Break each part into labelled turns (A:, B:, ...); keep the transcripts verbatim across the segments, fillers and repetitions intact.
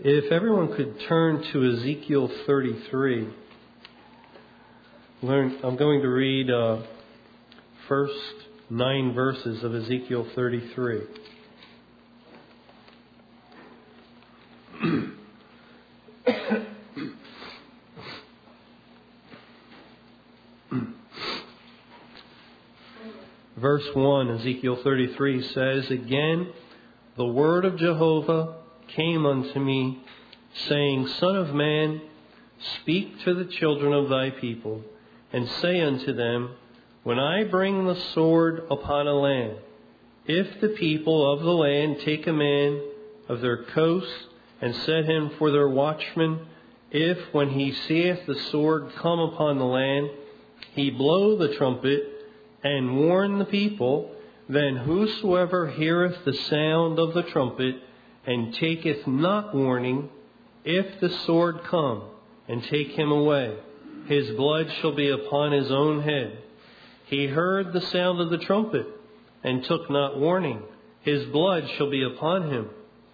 A: If everyone could turn to Ezekiel thirty-three. Learn, I'm going to read uh, first nine verses of Ezekiel thirty-three. Verse one, Ezekiel thirty-three says, "Again, the word of Jehovah came unto me, saying, Son of man, speak to the children of thy people, and say unto them, When I bring the sword upon a land, if the people of the land take a man of their coast, and set him for their watchman, if, when he seeth the sword come upon the land, he blow the trumpet, and warn the people, then whosoever heareth the sound of the trumpet, and taketh not warning, if the sword come, and take him away, his blood shall be upon his own head. He heard the sound of the trumpet, and took not warning, his blood shall be upon him.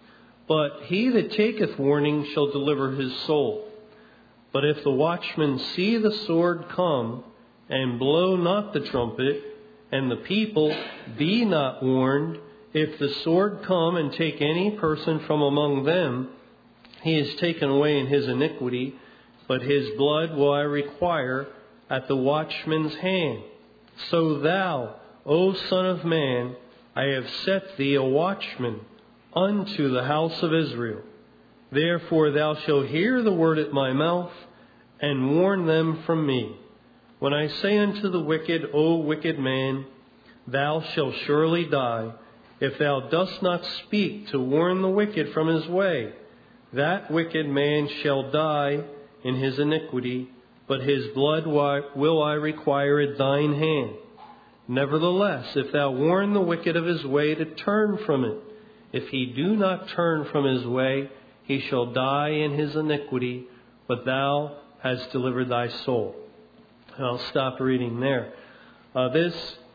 A: But he that taketh warning shall deliver his soul. But if the watchman see the sword come, and blow not the trumpet, and the people be not warned, if the sword come and take any person from among them, he is taken away in his iniquity, but his blood will I require at the watchman's hand. So thou, O Son of man, I have set thee a watchman unto the house of Israel. Therefore thou shalt hear the word at my mouth, and warn them from me. When I say unto the wicked, O wicked man, thou shalt surely die, if thou dost not speak to warn the wicked from his way, that wicked man shall die in his iniquity, but his blood will I require at thine hand. Nevertheless, if thou warn the wicked of his way to turn from it, if he do not turn from his way, he shall die in his iniquity, but thou hast delivered thy soul." I'll stop reading there. Uh, this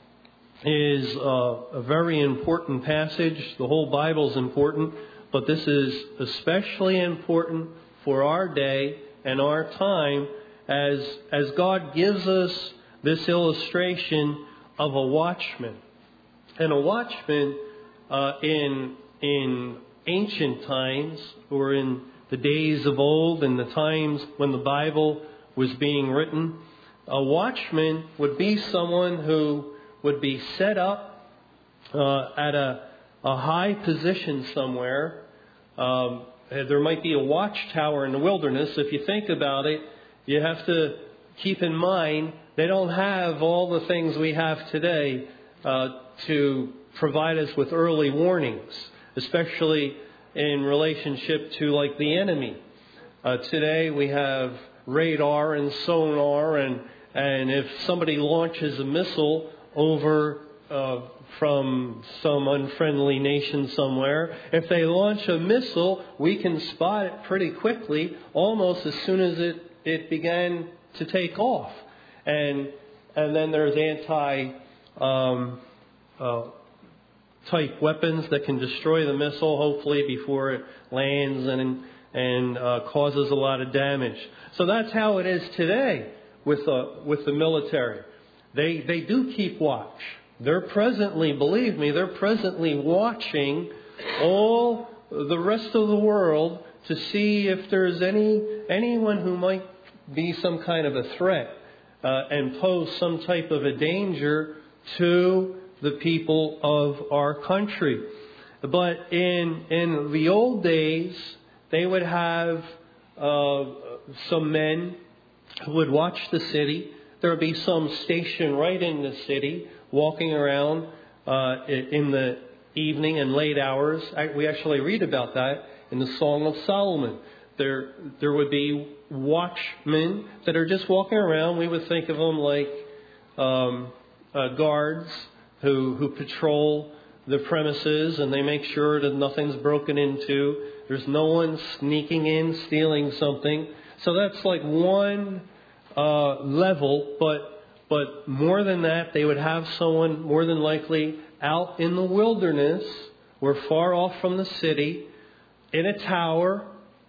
A: is uh, a very important passage. The whole Bible is important, but this is especially important for our day and our time as, as God gives us this illustration of a watchman. And a watchman uh, in, in ancient times, or in the days of old, in the times when the Bible was being written, a watchman would be someone who would be set up uh, at a, a high position somewhere. Um, there might be a watchtower in the wilderness. If you think about it, you have to keep in mind they don't have all the things we have today uh, to provide us with early warnings, especially in relationship to like the enemy. Uh, today we have radar and sonar, and and if somebody launches a missile over uh, from some unfriendly nation somewhere, if they launch a missile, we can spot it pretty quickly, almost as soon as it, it began to take off. And and then there's anti um, uh, type weapons that can destroy the missile, hopefully before it lands and and uh, causes a lot of damage. So that's how it is today with the, with the military. They they do keep watch. They're presently, believe me, they're presently watching all the rest of the world to see if there's any anyone who might be some kind of a threat uh, and pose some type of a danger to the people of our country. But in in the old days, they would have uh, some men who would watch the city. There would be some stationed right in the city, walking around uh, in the evening and late hours. We actually read about that in the Song of Solomon. There, there would be watchmen that are just walking around. We would think of them like um, uh, guards who who patrol the premises, and they make sure that nothing's broken into. There's no one sneaking in, stealing something. So that's like one uh, level, but but more than that, they would have someone more than likely out in the wilderness or far off from the city in a tower,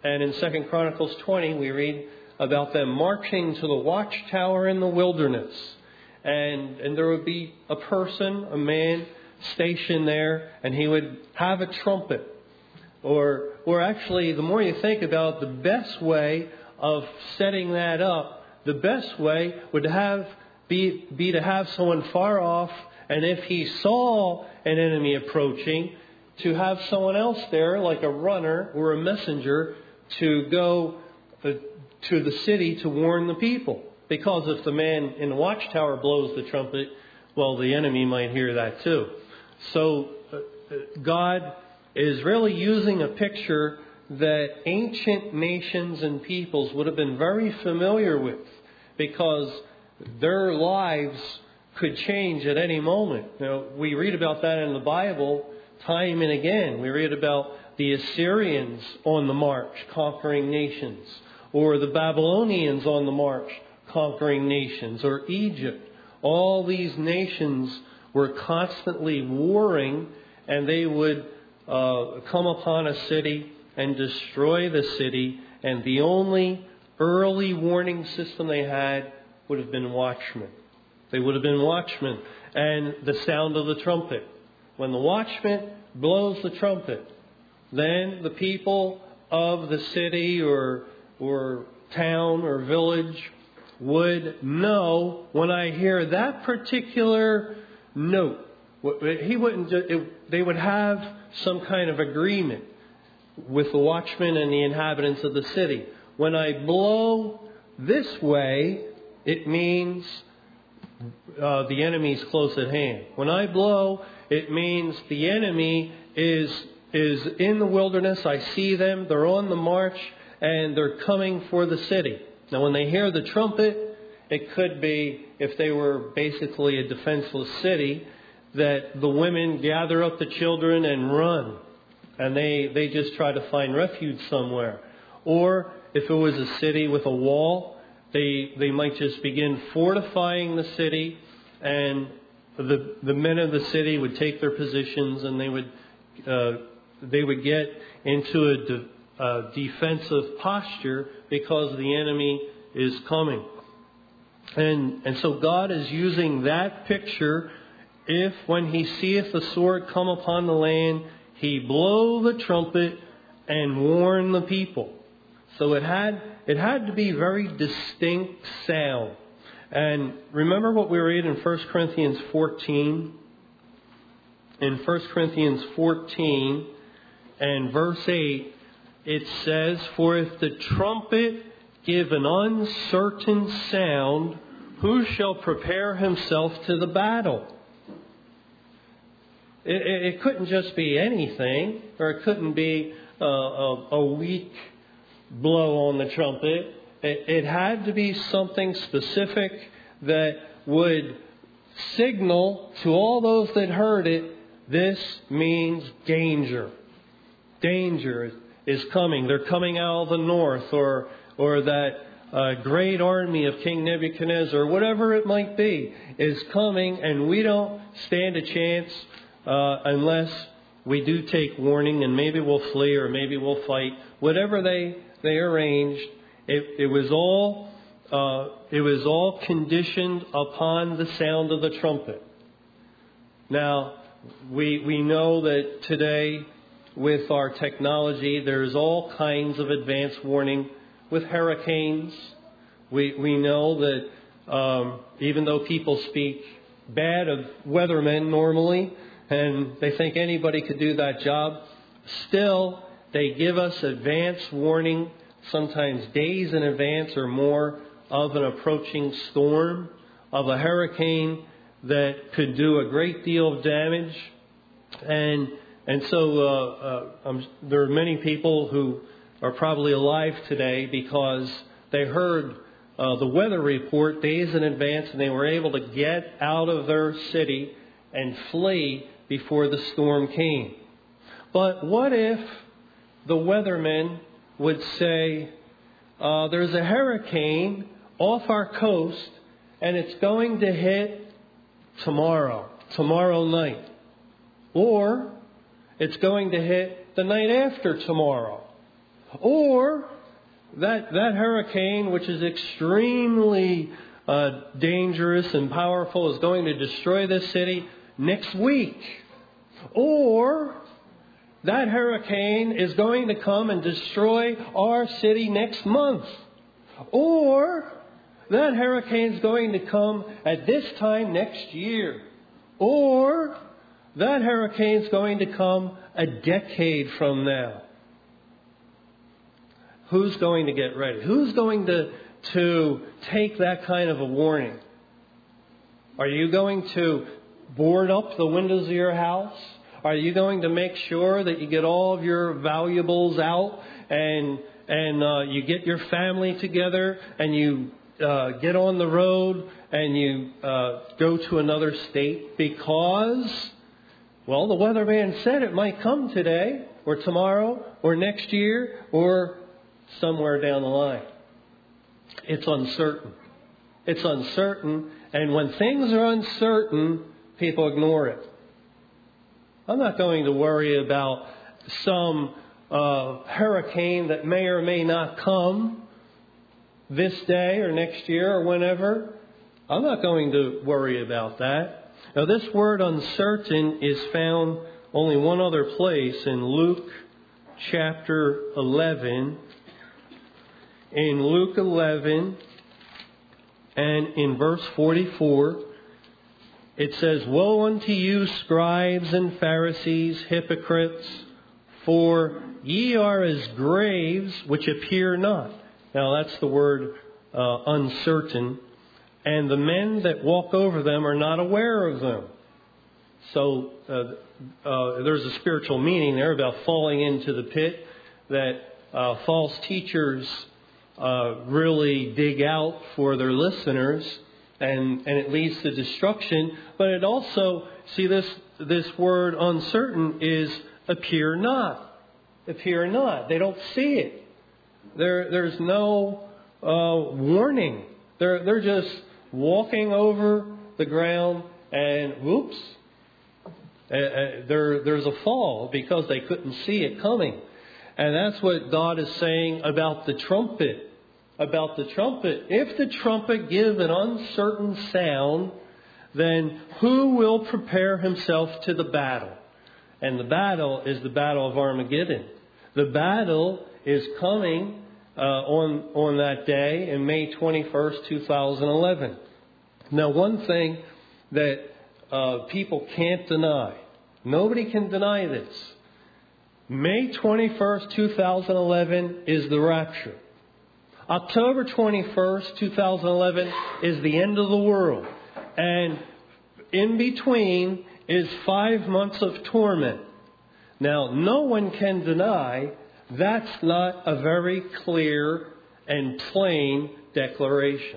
A: And in Second Chronicles twenty, we read about them marching to the watchtower in the wilderness. And, and there would be a person, a man, stationed there, and he would have a trumpet. Or, or actually, the more you think about the best way of setting that up, the best way would have be, be to have someone far off, and if he saw an enemy approaching, to have someone else there, like a runner or a messenger, to go uh, to the city to warn the people. Because if the man in the watchtower blows the trumpet, well, the enemy might hear that too. So uh, God is really using a picture that ancient nations and peoples would have been very familiar with, because their lives could change at any moment. You know, we read about that in the Bible time and again. We read about the Assyrians on the march, conquering nations, or the Babylonians on the march, conquering nations, or Egypt. All these nations were constantly warring, and they would uh, come upon a city and destroy the city. And the only early warning system they had would have been watchmen. They would have been watchmen. And the sound of the trumpet. When the watchman blows the trumpet, then the people of the city or or town or village would know, when I hear that particular note, he wouldn't. It, they would have some kind of agreement with the watchman and the inhabitants of the city. When I blow this way, it means uh, the enemy's close at hand. When I blow, it means the enemy is is in the wilderness. I see them. They're on the march, and they're coming for the city. Now, when they hear the trumpet, it could be, if they were basically a defenseless city, that the women gather up the children and run. And they, they just try to find refuge somewhere. Or if it was a city with a wall, they they might just begin fortifying the city, and the the men of the city would take their positions, and they would uh, they would get into a de, uh, defensive posture because the enemy is coming. And and so God is using that picture. If when he seeth the sword come upon the land, he blow the trumpet and warn the people. So it had it had to be very distinct sound. And remember what we read in First Corinthians fourteen. In First Corinthians fourteen and verse eight, it says, "For if the trumpet give an uncertain sound, who shall prepare himself to the battle?" It, it, it couldn't just be anything, or it couldn't be uh, a, a weak blow on the trumpet. It, it had to be something specific that would signal to all those that heard it, this means danger. Danger is coming. They're coming out of the north, or or that uh, great army of King Nebuchadnezzar, whatever it might be, is coming, and we don't stand a chance uh, unless we do take warning, and maybe we'll flee or maybe we'll fight. Whatever they they arranged, it, it was all uh, it was all conditioned upon the sound of the trumpet. Now, we we know that today, with our technology, there's all kinds of advanced warning with hurricanes. We we know that um, even though people speak bad of weathermen normally, and they think anybody could do that job, still they give us advanced warning, sometimes days in advance or more, of an approaching storm, of a hurricane that could do a great deal of damage. And and so uh, uh, um, there are many people who are probably alive today because they heard uh, the weather report days in advance, and they were able to get out of their city and flee before the storm came. But what if the weathermen would say, uh, there's a hurricane off our coast, and it's going to hit tomorrow, tomorrow night. Or it's going to hit the night after tomorrow. Or that, that hurricane, which is extremely uh, dangerous and powerful, is going to destroy this city next week. Or that hurricane is going to come and destroy our city next month. Or that hurricane is going to come at this time next year. Or that hurricane is going to come a decade from now. Who's going to get ready? Who's going to, to take that kind of a warning? Are you going to board up the windows of your house? Are you going to make sure that you get all of your valuables out and and uh, you get your family together and you uh, get on the road and you uh, go to another state because, well, the weatherman said it might come today or tomorrow or next year or somewhere down the line. It's uncertain. It's uncertain. And when things are uncertain, people ignore it. I'm not going to worry about some uh, hurricane that may or may not come this day or next year or whenever. I'm not going to worry about that. Now, this word uncertain is found only one other place in Luke chapter eleven. In Luke eleven and in verse forty-four, it says, "Woe unto you, scribes and Pharisees, hypocrites, for ye are as graves which appear not." Now that's the word uh, uncertain. "And the men that walk over them are not aware of them." So uh, uh, there's a spiritual meaning there about falling into the pit that uh, false teachers uh, really dig out for their listeners. And, and it leads to destruction. But it also, see, this this word uncertain is appear not. Appear not. They don't see it. There There's no uh, warning. They're, they're just walking over the ground and whoops, uh, uh, there, there's a fall because they couldn't see it coming. And that's what God is saying about the trumpet. About the trumpet. If the trumpet give an uncertain sound, then who will prepare himself to the battle? And the battle is the battle of Armageddon. The battle is coming uh, on on that day in May twenty-first, two thousand eleven. Now, one thing that uh, people can't deny, nobody can deny this. May twenty-first, two thousand eleven is the rapture. October twenty-first, two thousand eleven is the end of the world. And in between is five months of torment. Now, no one can deny that's not a very clear and plain declaration.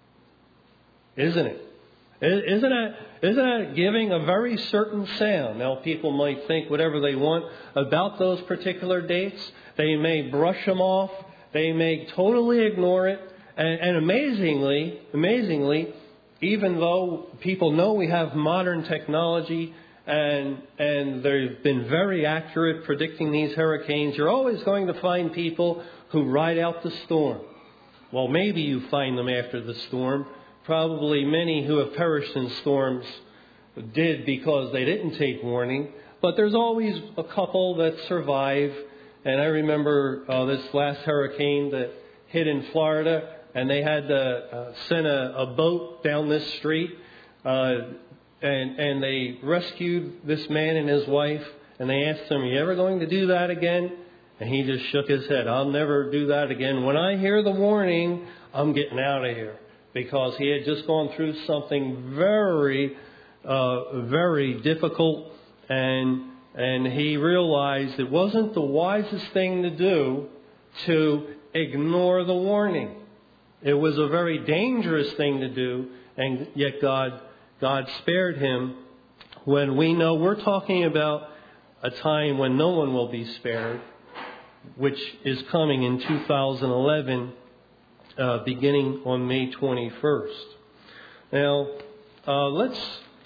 A: Isn't it? Isn't that, isn't that giving a very certain sound? Now, people might think whatever they want about those particular dates. They may brush them off. They may totally ignore it. And, and amazingly, amazingly, even though people know we have modern technology and and they've been very accurate predicting these hurricanes, you're always going to find people who ride out the storm. Well, maybe you find them after the storm. Probably many who have perished in storms did because they didn't take warning. But there's always a couple that survive. And I remember uh, this last hurricane that hit in Florida, and they had to uh, send a, a boat down this street, uh, and and they rescued this man and his wife, and they asked him, "Are you ever going to do that again?" And he just shook his head. "I'll never do that again. When I hear the warning, I'm getting out of here." Because he had just gone through something very, uh, very difficult, and and he realized it wasn't the wisest thing to do to ignore the warning. It was a very dangerous thing to do, and yet God God spared him. When we know we're talking about a time when no one will be spared, which is coming in two thousand eleven, uh, beginning on May twenty-first. Now, uh, let's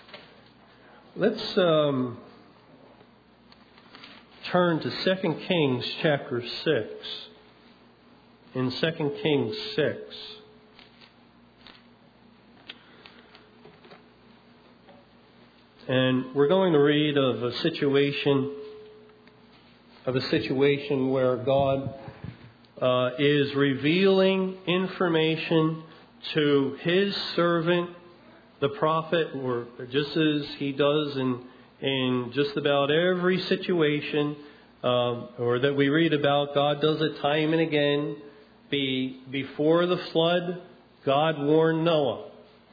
A: let's um, turn to Second Kings chapter six. in Second Kings six. And we're going to read of a situation of a situation where God uh, is revealing information to His servant, the prophet, or just as He does in in just about every situation, um, or that we read about. God does it time and again. Be, before the flood, God warned Noah.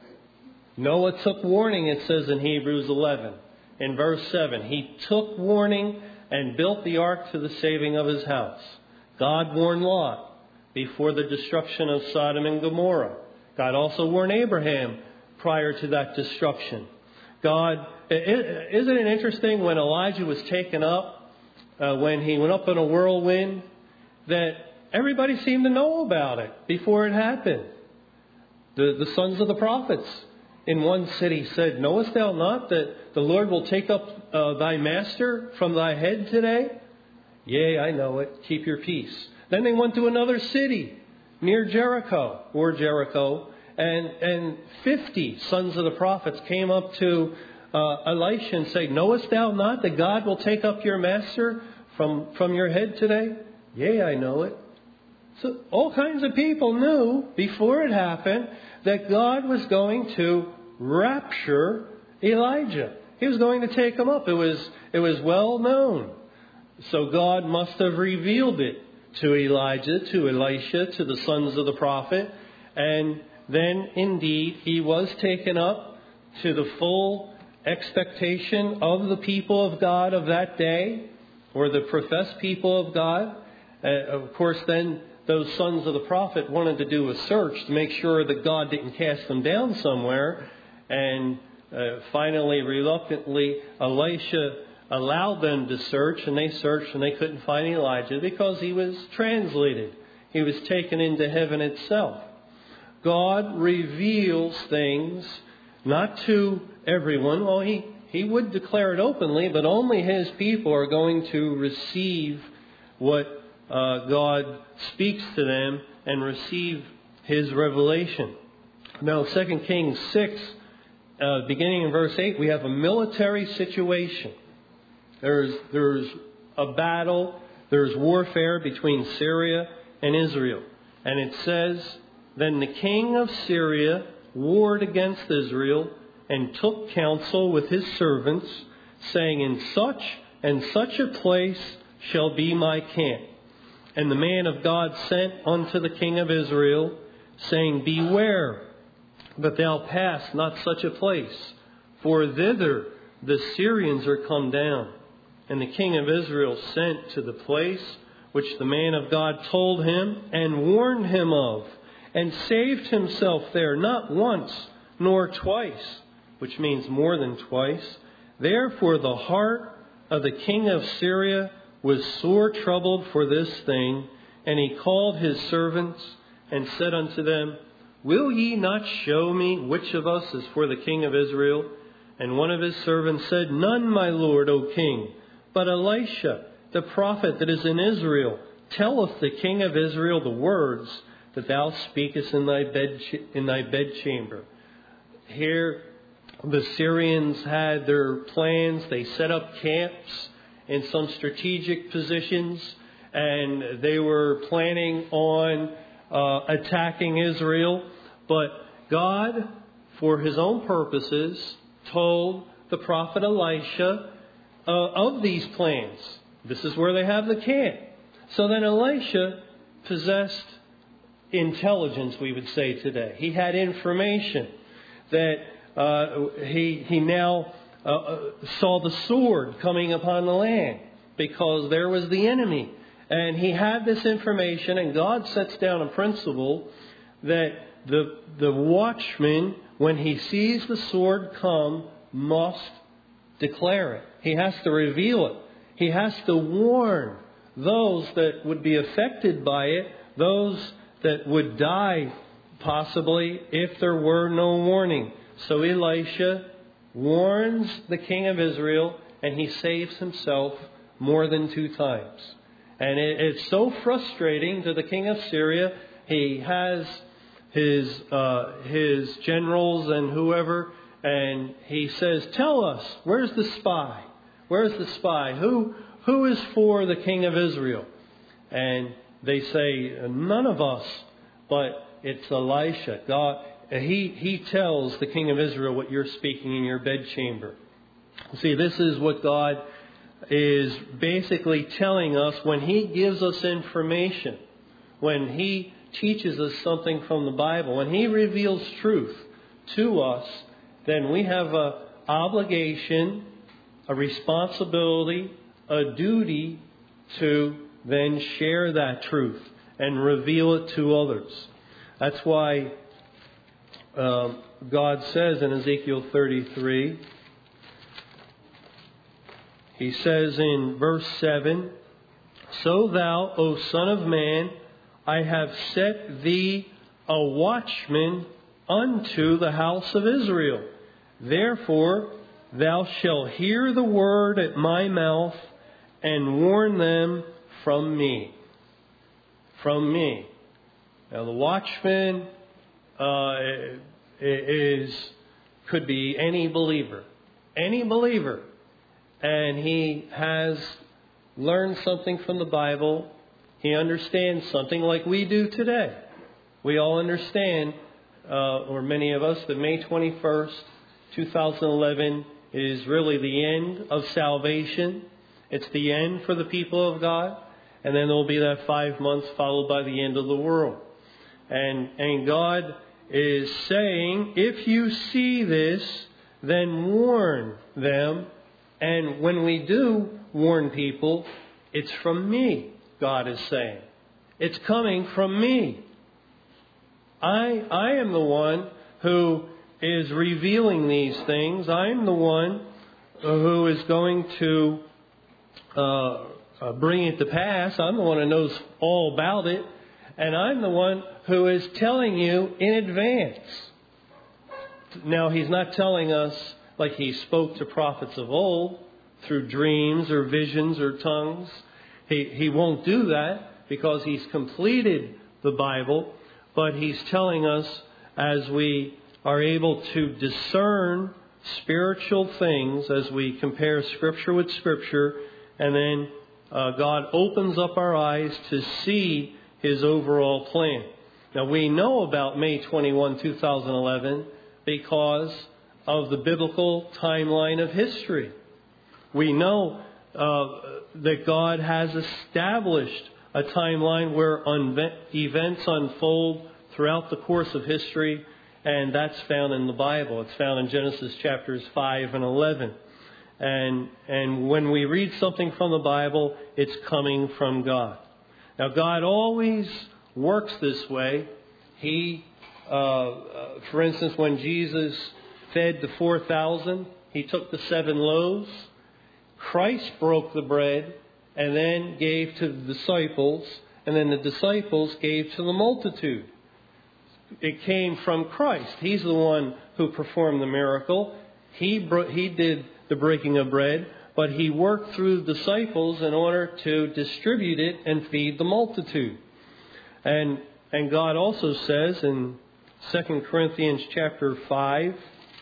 A: Noah took warning, it says in Hebrews eleven, in verse seven. He took warning and built the ark to the saving of his house. God warned Lot before the destruction of Sodom and Gomorrah. God also warned Abraham prior to that destruction. God, isn't it interesting when Elijah was taken up, uh, when he went up in a whirlwind, that everybody seemed to know about it before it happened. The, the sons of the prophets in one city said, "Knowest thou not that the Lord will take up uh, thy master from thy head today?" "Yea, I know it. Keep your peace." Then they went to another city near Jericho, or Jericho, and, and fifty sons of the prophets came up to uh, Elisha and said, "Knowest thou not that God will take up your master from, from your head today?" "Yea, I know it." So all kinds of people knew before it happened that God was going to rapture Elijah. He was going to take him up. It was, it was well known. So God must have revealed it to Elijah, to Elisha, to the sons of the prophet. And then indeed he was taken up to the full expectation of the people of God of that day, or the professed people of God. Uh, of course, then those sons of the prophet wanted to do a search to make sure that God didn't cast them down somewhere. And uh, finally, reluctantly, Elisha allowed them to search, and they searched and they couldn't find Elijah because he was translated. He was taken into heaven itself. God reveals things not to everyone. Well, he, he would declare it openly, but only His people are going to receive what Uh, God speaks to them and receive His revelation. Now, Second Kings six, uh, beginning in verse eight, we have a military situation. There's, there's a battle, there's warfare between Syria and Israel. And it says, "Then the king of Syria warred against Israel and took counsel with his servants, saying, In such and such a place shall be my camp. And the man of God sent unto the king of Israel, saying, Beware that thou pass not such a place, for thither the Syrians are come down. And the king of Israel sent to the place which the man of God told him, and warned him of, and saved himself there, not once nor twice," which means more than twice. "Therefore the heart of the king of Syria was sore troubled for this thing, and he called his servants and said unto them, Will ye not show me which of us is for the king of Israel? And one of his servants said, None, my lord, O king, but Elisha, the prophet that is in Israel, telleth the king of Israel the words that thou speakest in thy bed in thy bedchamber." Here the Syrians had their plans. They set up camps in some strategic positions, and they were planning on uh, attacking Israel. But God, for His own purposes, told the prophet Elisha uh, of these plans. This is where they have the camp. So then Elisha possessed intelligence, we would say today. He had information that uh, he he now Uh, saw the sword coming upon the land, because there was the enemy. And he had this information, and God sets down a principle that the the watchman, when he sees the sword come, must declare it. He has to reveal it. He has to warn those that would be affected by it, those that would die possibly if there were no warning. So Elisha warns the king of Israel, and he saves himself more than two times. And it, it's so frustrating to the king of Syria. He has his uh, his generals and whoever, and he says, "Tell us, where's the spy? Where's the spy? Who who is for the king of Israel?" And they say, "None of us, but it's Elisha." God, he he tells the king of Israel what you're speaking in your bedchamber. See, this is what God is basically telling us when He gives us information, when He teaches us something from the Bible, when He reveals truth to us, then we have an obligation, a responsibility, a duty to then share that truth and reveal it to others. That's why uh, God says in Ezekiel thirty-three, He says in verse seven, "So thou, O son of man, I have set thee a watchman unto the house of Israel. Therefore thou shalt hear the word at my mouth and warn them from me." From me. Now the watchman uh, is could be any believer. Any believer. And he has learned something from the Bible. He understands something like we do today. We all understand, uh, or many of us, that May twenty-first, two thousand eleven is really the end of salvation. It's the end for the people of God. And then there will be that five months followed by the end of the world. And, and God is saying, if you see this, then warn them. And when we do warn people, it's from me, God is saying. It's coming from me. I I am the one who is revealing these things. I'm the one who is going to uh, uh, bring it to pass. I'm the one who knows all about it. And I'm the one who is telling you in advance. Now, He's not telling us like He spoke to prophets of old through dreams or visions or tongues. He, he won't do that because He's completed the Bible. But He's telling us as we are able to discern spiritual things, as we compare Scripture with Scripture, and then uh, God opens up our eyes to see His overall plan. Now, we know about May twenty-first, two thousand eleven because of the biblical timeline of history. We know uh, that God has established a timeline where unve- events unfold throughout the course of history, and that's found in the Bible. It's found in Genesis chapters five and eleven. And, and when we read something from the Bible, it's coming from God. Now, God always works this way. He, uh, uh, for instance, when Jesus fed the four thousand, He took the seven loaves. Christ broke the bread and then gave to the disciples, and then the disciples gave to the multitude. It came from Christ. He's the one who performed the miracle. He bro- he did the breaking of bread, but He worked through the disciples in order to distribute it and feed the multitude. And and God also says in Second Corinthians chapter five,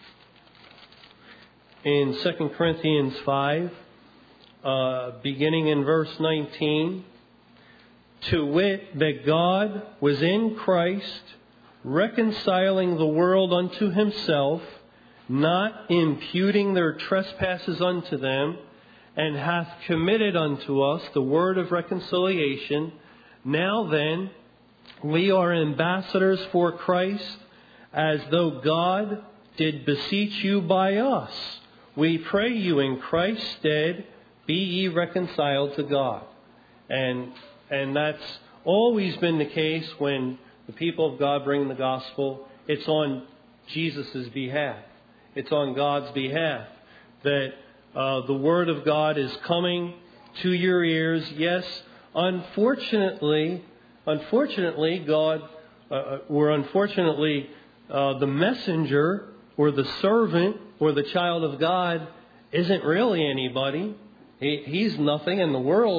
A: in Second Corinthians five, uh, beginning in verse nineteen, to wit, that God was in Christ, reconciling the world unto Himself, not imputing their trespasses unto them, and hath committed unto us the word of reconciliation. Now then, we are ambassadors for Christ, as though God did beseech you by us. We pray you in Christ's stead, be ye reconciled to God. And and that's always been the case when the people of God bring the gospel. It's on Jesus' behalf. It's on God's behalf that uh, the Word of God is coming to your ears. Yes, unfortunately, unfortunately, God, uh, or unfortunately, uh, the messenger or the servant or the child of God isn't really anybody. He, he's nothing, and the world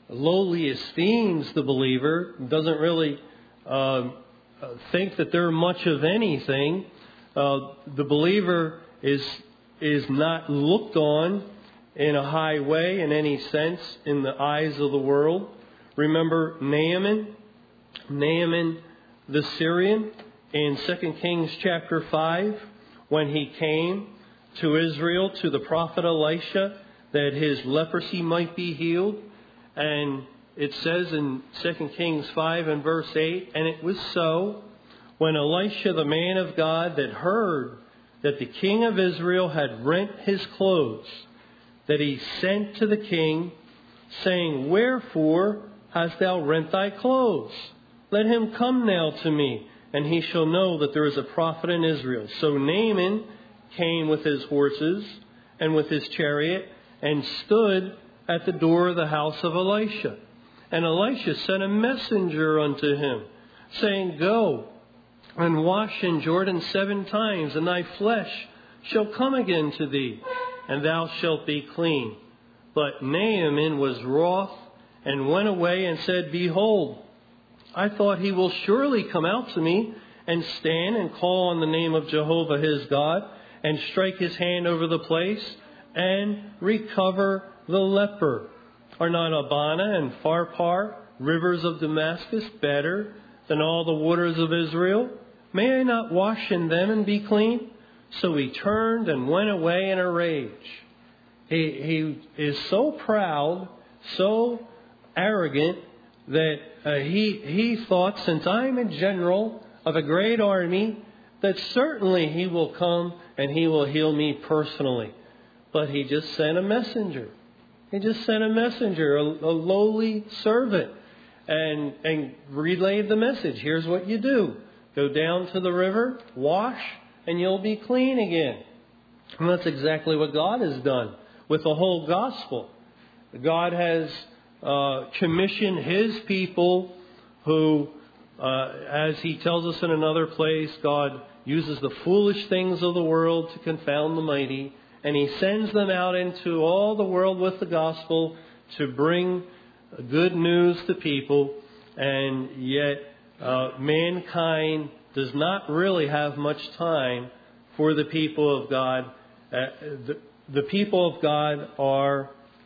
A: lowly esteems the believer, doesn't really uh, think that they're much of anything. Uh, the believer is is not looked on in a high way in any sense in the eyes of the world. Remember Naaman, Naaman the Syrian in Second Kings chapter five, when he came to Israel to the prophet Elisha that his leprosy might be healed. And it says in Second Kings five and verse eight, and it was so, when Elisha the man of God that heard that the king of Israel had rent his clothes, that he sent to the king, saying, Wherefore hast thou rent thy clothes? Let him come now to me, and he shall know that there is a prophet in Israel. So Naaman came with his horses and with his chariot, and stood at the door of the house of Elisha. And Elisha sent a messenger unto him, saying, Go and wash in Jordan seven times, and thy flesh shall come again to thee, and thou shalt be clean. But Naaman was wroth, and went away and said, Behold, I thought he will surely come out to me, and stand and call on the name of Jehovah his God, and strike his hand over the place, and recover the leper. Are not Abana and Pharpar, rivers of Damascus, better than all the waters of Israel? May I not wash in them and be clean? So he turned and went away in a rage. He, he is so proud, so arrogant, that uh, he, he thought, since I'm a general of a great army, that certainly he will come and he will heal me personally. But he just sent a messenger. He just sent a messenger, a, a lowly servant, and, and relayed the message. Here's what you do. Go down to the river, wash, and you'll be clean again. And that's exactly what God has done with the whole gospel. God has uh, commissioned His people who, uh, as He tells us in another place, God uses the foolish things of the world to confound the mighty. And He sends them out into all the world with the gospel to bring good news to people. And yet uh, mankind does not really have much time for the people of God. Uh, the, the people of God are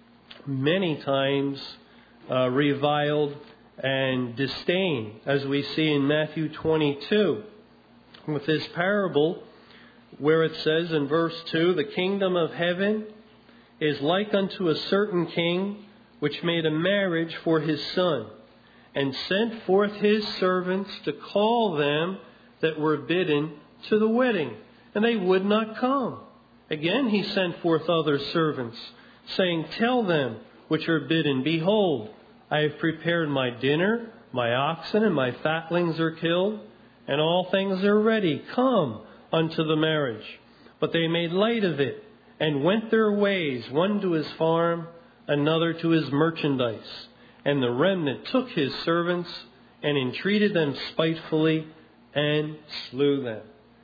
A: many times uh, reviled and disdained, as we see in Matthew twenty-two with this parable, where it says in verse two, The kingdom of heaven is like unto a certain king, which made a marriage for his son, and sent forth his servants to call them that were bidden to the wedding, and they would not come. Again he sent forth other servants, saying, Tell them which are bidden, Behold, I have prepared my dinner, my oxen and my fatlings are killed, and all things are ready. Come unto the marriage. But they made light of it, and went their ways, one to his farm, another to his merchandise. And the remnant took his servants, and entreated them spitefully, and slew them.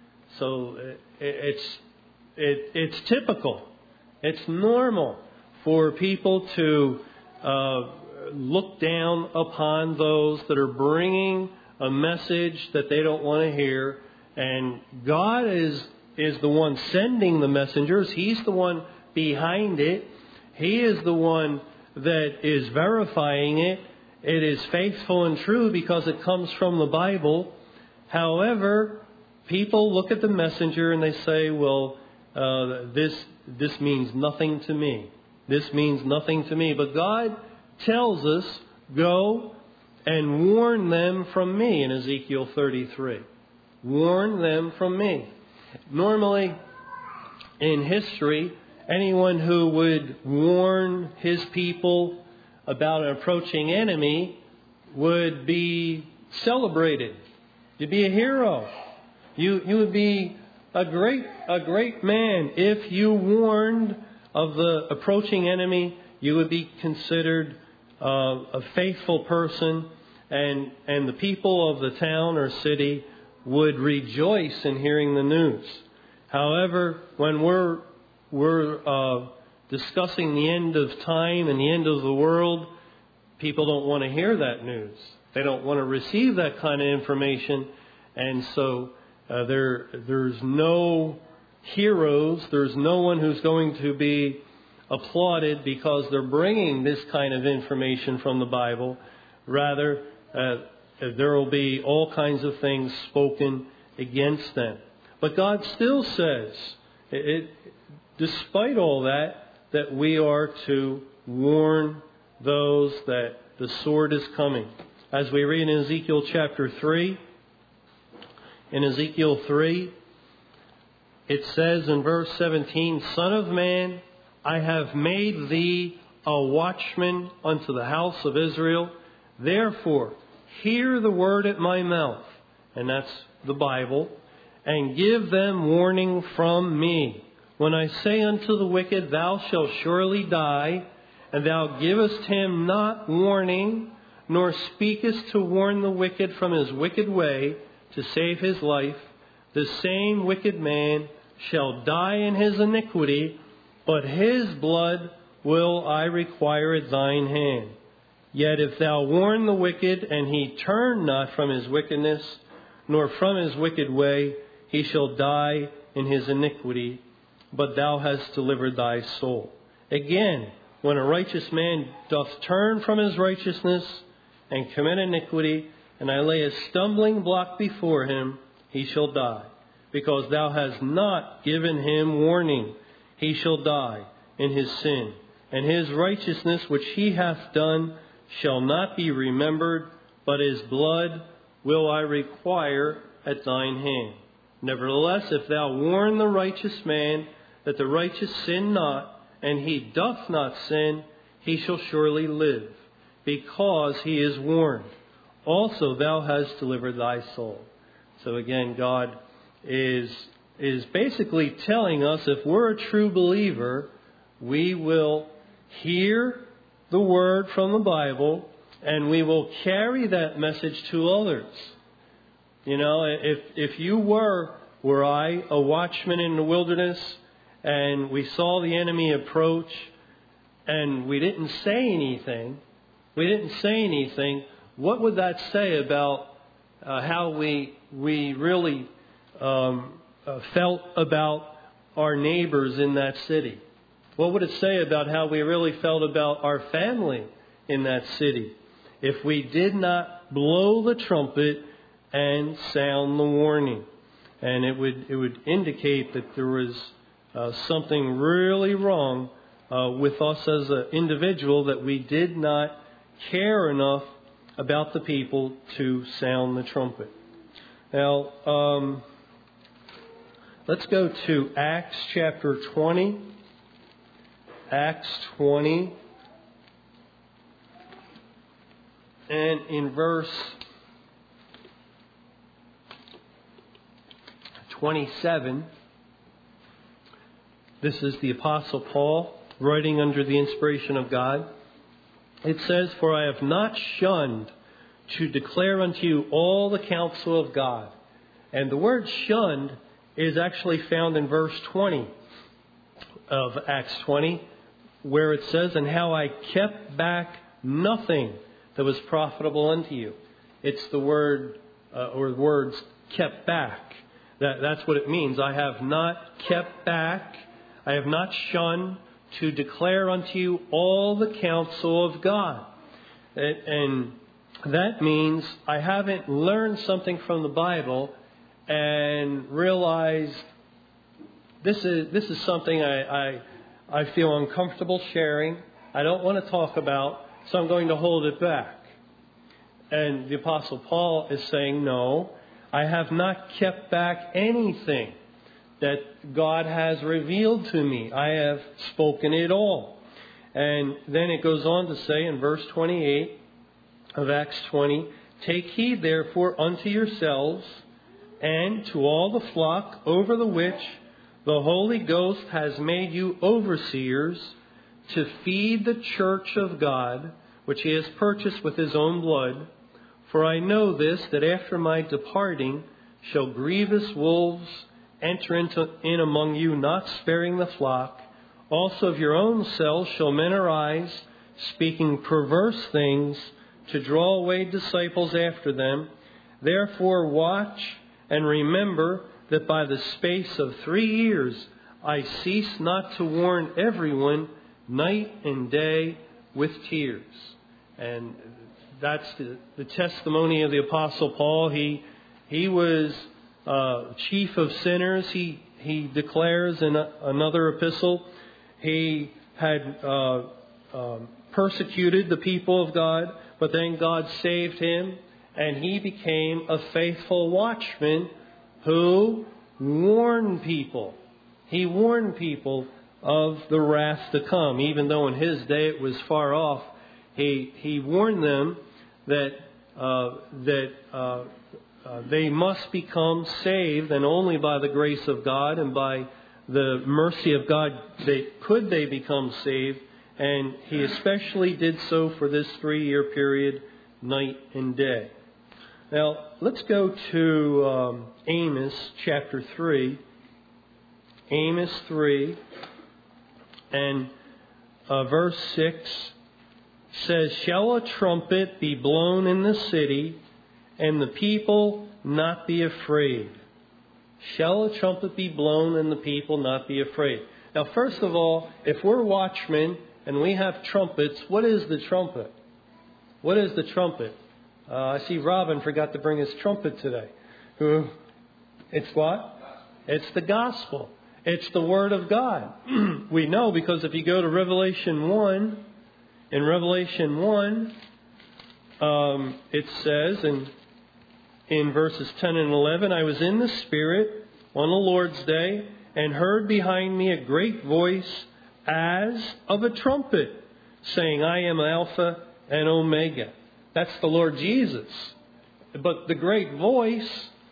A: So it's it, it's typical, it's normal for people to uh, look down upon those that are bringing a message that they don't want to hear. And God is is the one sending the messengers. He's the one behind it. He is the one that is verifying it. It is faithful and true because it comes from the Bible. However, people look at the messenger and they say, well, uh, this this means nothing to me. This means nothing to me. But God tells us, go and warn them from me in Ezekiel thirty-three. Warn them from me. Normally, in history, anyone who would warn his people about an approaching enemy would be celebrated. You'd be a hero. You you would be a great a great man if you warned of the approaching enemy. You would be considered uh, a faithful person, and and the people of the town or city would rejoice in hearing the news. However, when we're we're uh, discussing the end of time and the end of the world, people don't want to hear that news. They don't want to receive that kind of information. And so uh, there, there's no heroes. There's no one who's going to be applauded because they're bringing this kind of information from the Bible. Rather, uh, there will be all kinds of things spoken against them. But God still says, it, despite all that, that we are to warn those that the sword is coming. As we read in Ezekiel chapter three, in Ezekiel three, it says in verse seventeen, Son of man, I have made thee a watchman unto the house of Israel. Therefore, hear the word at my mouth, and that's the Bible, and give them warning from me. When I say unto the wicked, thou shalt surely die, and thou givest him not warning, nor speakest to warn the wicked from his wicked way, to save his life, the same wicked man shall die in his iniquity, but his blood will I require at thine hand. Yet if thou warn the wicked, and he turn not from his wickedness, nor from his wicked way, he shall die in his iniquity, but thou hast delivered thy soul. Again, when a righteous man doth turn from his righteousness and commit iniquity, and I lay a stumbling block before him, he shall die. Because thou hast not given him warning, he shall die in his sin. And his righteousness which he hath done shall not be remembered, but his blood will I require at thine hand. Nevertheless, if thou warn the righteous man that the righteous sin not, and he doth not sin, he shall surely live, because he is warned. Also thou hast delivered thy soul. So again, God is is basically telling us, if we're a true believer, we will hear the word from the Bible, and we will carry that message to others. You know, if if you were, were I, a watchman in the wilderness, and we saw the enemy approach, and we didn't say anything, we didn't say anything, what would that say about uh, how we we really um, uh, felt about our neighbors in that city? What would it say about how we really felt about our family in that city if we did not blow the trumpet and sound the warning? And it would it would indicate that there was uh, something really wrong uh, with us as an individual, that we did not care enough about the people to sound the trumpet. Now, um, let's go to Acts chapter twenty. Acts twenty. And in verse twenty-seven, this is the Apostle Paul writing under the inspiration of God. It says, For I have not shunned to declare unto you all the counsel of God. And the word shunned is actually found in verse twenty of Acts twenty, where it says, And how I kept back nothing that was profitable unto you. It's the word, uh, or words, kept back. That, that's what it means. I have not kept back, I have not shunned to declare unto you all the counsel of God. And, and that means I haven't learned something from the Bible and realized this is this is something I, I I feel uncomfortable sharing. I don't want to talk about, so I'm going to hold it back. And the Apostle Paul is saying, no, I have not kept back anything that God has revealed to me. I have spoken it all. And then it goes on to say in verse twenty-eight of Acts twenty, Take heed therefore unto yourselves and to all the flock over the which the Holy Ghost has made you overseers, to feed the church of God, which he has purchased with his own blood. For I know this, that after my departing shall grievous wolves enter into, in among you, not sparing the flock. Also of your own selves shall men arise, speaking perverse things to draw away disciples after them. Therefore watch and remember that by the space of three years I cease not to warn everyone night and day with tears. And that's the, the testimony of the Apostle Paul. He he was uh, chief of sinners. He he declares in a, another epistle, he had uh, um, persecuted the people of God, but then God saved him, and he became a faithful watchman who warned people. He warned people of the wrath to come, even though in his day it was far off. He he warned them that uh, that uh, uh, they must become saved, and only by the grace of God and by the mercy of God they, could they become saved. And he especially did so for this three-year period, night and day. Now, let's go to um, Amos chapter three. Amos three and uh, verse six says, "Shall a trumpet be blown in the city, and the people not be afraid?" Shall a trumpet be blown and the people not be afraid? Now, first of all, if we're watchmen and we have trumpets, what is the trumpet? What is the trumpet? Uh, I see Robin forgot to bring his trumpet today. Who? It's what? It's the gospel. It's the Word of God. We know because if you go to Revelation one, in Revelation one, um, it says in, in verses ten and eleven, "I was in the Spirit on the Lord's day and heard behind me a great voice as of a trumpet, saying, I am Alpha and Omega." That's the Lord Jesus. But the great voice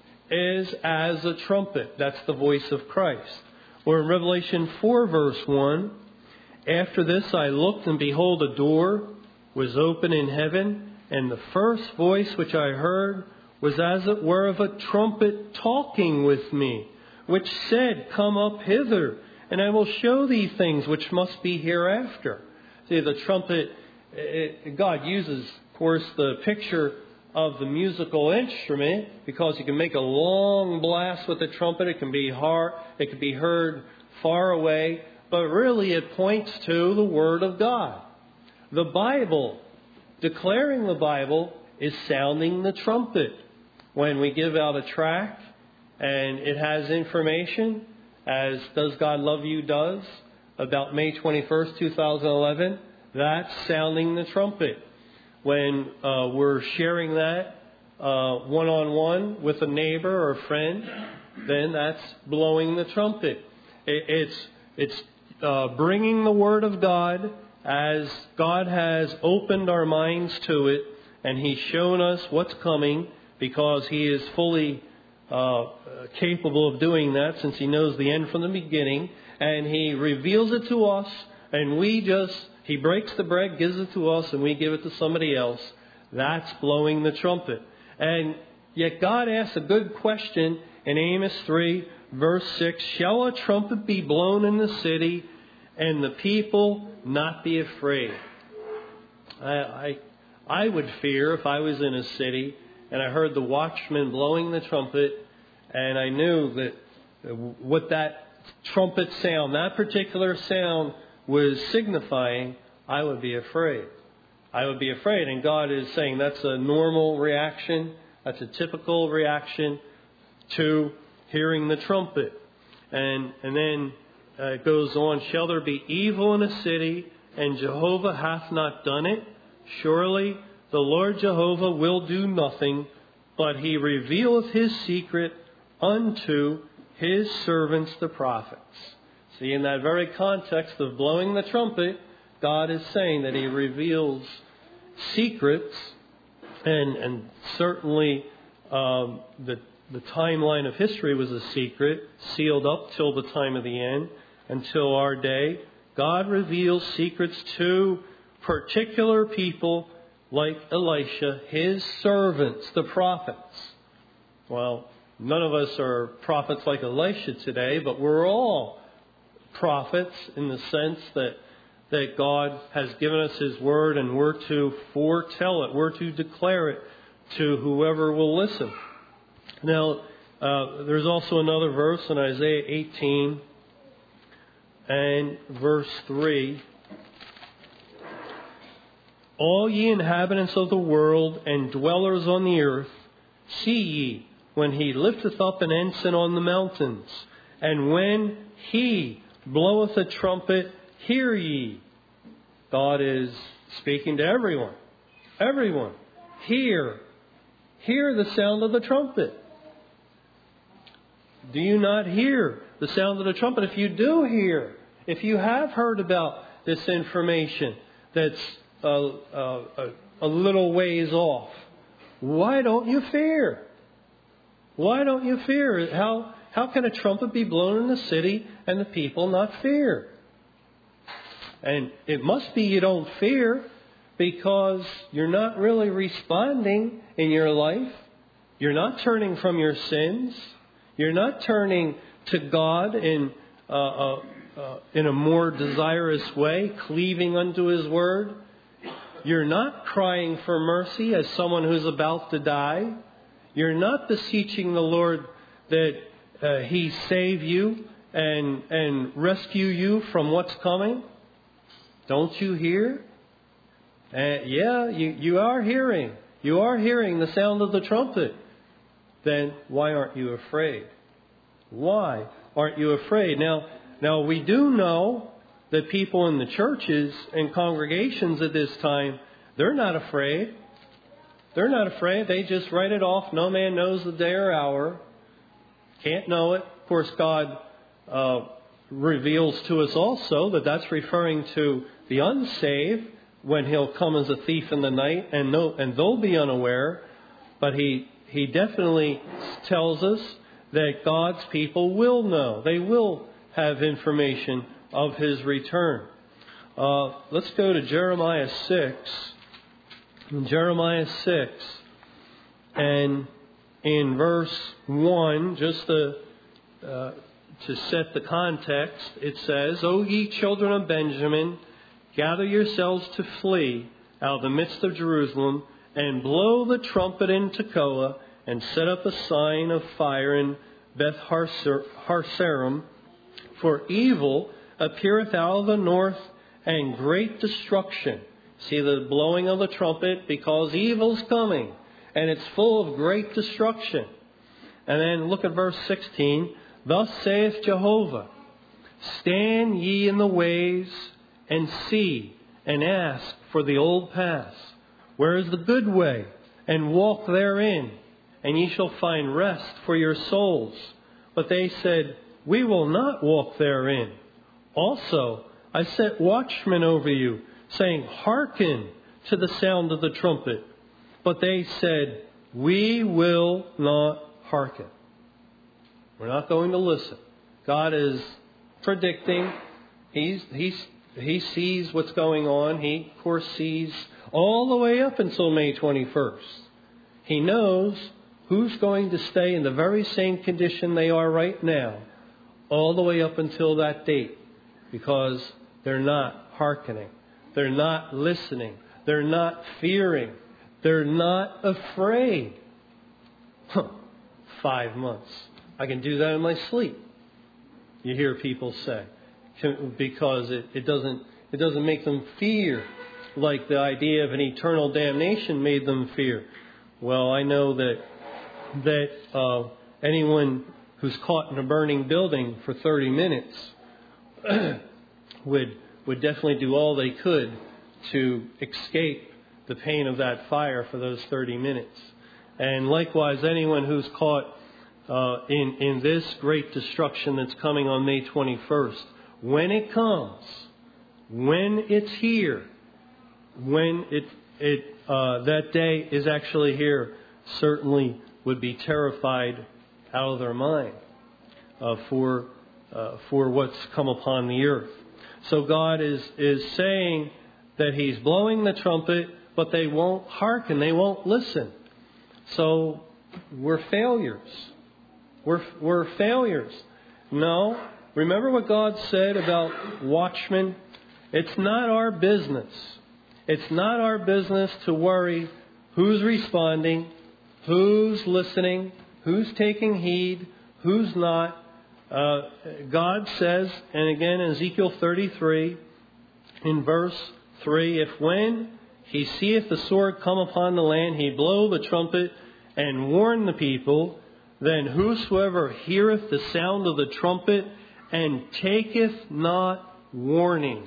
A: is as a trumpet. That's the voice of Christ. Or in Revelation four, verse one, "After this I looked, and behold, a door was open in heaven, and the first voice which I heard was as it were of a trumpet talking with me, which said, Come up hither, and I will show thee things which must be hereafter." See, the trumpet, it, God uses, of course, the picture of the musical instrument, because you can make a long blast with the trumpet. It can be hard, it can be heard far away, but really it points to the Word of God. The Bible, declaring the Bible, is sounding the trumpet. When we give out a tract and it has information, as Does God Love You does, about May twenty-first, two thousand eleven, that's sounding the trumpet. When uh, we're sharing that uh, one-on-one with a neighbor or a friend, then that's blowing the trumpet. It, it's it's uh, bringing the Word of God as God has opened our minds to it, and He's shown us what's coming, because He is fully uh, capable of doing that, since He knows the end from the beginning, and He reveals it to us, and we just... He breaks the bread, gives it to us, and we give it to somebody else. That's blowing the trumpet. And yet God asks a good question in Amos three, verse six. "Shall a trumpet be blown in the city, and the people not be afraid?" I, I, I would fear if I was in a city and I heard the watchman blowing the trumpet, and I knew that what that trumpet sound, that particular sound, was signifying, I would be afraid. I would be afraid. And God is saying that's a normal reaction. That's a typical reaction to hearing the trumpet. And and then uh, it goes on, "Shall there be evil in a city, and Jehovah hath not done it? Surely the Lord Jehovah will do nothing, but He revealeth His secret unto His servants the prophets." See, in that very context of blowing the trumpet, God is saying that He reveals secrets, and and certainly um, the the timeline of history was a secret, sealed up till the time of the end, until our day. God reveals secrets to particular people like Elisha, His servants, the prophets. Well, none of us are prophets like Elisha today, but we're all prophets in the sense that that God has given us His Word, and we're to foretell it. We're to declare it to whoever will listen. Now, uh, there's also another verse in Isaiah eighteen and verse three. All ye inhabitants of the world and dwellers on the earth, see ye, when He lifteth up an ensign on the mountains, and when He bloweth a trumpet, hear ye. God is speaking to everyone. Everyone. Hear. Hear the sound of the trumpet. Do you not hear the sound of the trumpet? If you do hear, if you have heard about this information that's a, a, a little ways off, why don't you fear? Why don't you fear? How, how can a trumpet be blown in the city and the people not fear? And it must be you don't fear because you're not really responding in your life. You're not turning from your sins. You're not turning to God in uh, uh, uh, in a more desirous way, cleaving unto His Word. You're not crying for mercy as someone who's about to die. You're not beseeching the Lord that uh, He save you and and rescue you from what's coming. Don't you hear? Uh, yeah, you, you are hearing. You are hearing the sound of the trumpet. Then why aren't you afraid? Why aren't you afraid? Now, now we do know that people in the churches and congregations at this time, they're not afraid. They're not afraid. They just write it off. No man knows the day or hour. Can't know it. Of course, God uh, reveals to us also that that's referring to the unsaved when He'll come as a thief in the night and no, and they'll be unaware. But He He definitely tells us that God's people will know. They will have information of His return. Uh, let's go to Jeremiah six. In Jeremiah six, and in verse one, just to, uh, to set the context, it says, O ye children of Benjamin, gather yourselves to flee out of the midst of Jerusalem, and blow the trumpet in Tekoa, and set up a sign of fire in Beth Harsarim, for evil appeareth out of the north, and great destruction. See the blowing of the trumpet because evil's coming, and it's full of great destruction. And then look at verse sixteen. Thus saith Jehovah, stand ye in the ways, and see, and ask for the old paths. Where is the good way? And walk therein, and ye shall find rest for your souls. But they said, we will not walk therein. Also, I set watchmen over you, saying, hearken to the sound of the trumpet. But they said, we will not hearken. We're not going to listen. God is predicting. He's, he's, he sees what's going on. He, of course, sees all the way up until May twenty-first. He knows who's going to stay in the very same condition they are right now, all the way up until that date, because they're not hearkening. They're not listening. They're not fearing. They're not afraid. Huh. Five months. I can do that in my sleep. You hear people say, because it, it doesn't it doesn't make them fear like the idea of an eternal damnation made them fear. Well, I know that that uh, anyone who's caught in a burning building for thirty minutes would would definitely do all they could to escape the pain of that fire for those thirty minutes. And likewise, anyone who's caught uh, in, in this great destruction that's coming on May twenty-first, when it comes, when it's here, when it, it uh, that day is actually here, certainly would be terrified out of their mind uh, for uh, for what's come upon the earth. So God is, is saying that He's blowing the trumpet, but they won't hearken, they won't listen. So we're failures. We're, we're failures. No. Remember what God said about watchmen It's not our business. It's not our business to worry who's responding, who's listening, who's taking heed, who's not. Uh, God says, and again in Ezekiel thirty-three, in verse three, if when he seeth the sword come upon the land, he blow the trumpet and warn the people, then whosoever heareth the sound of the trumpet and taketh not warning.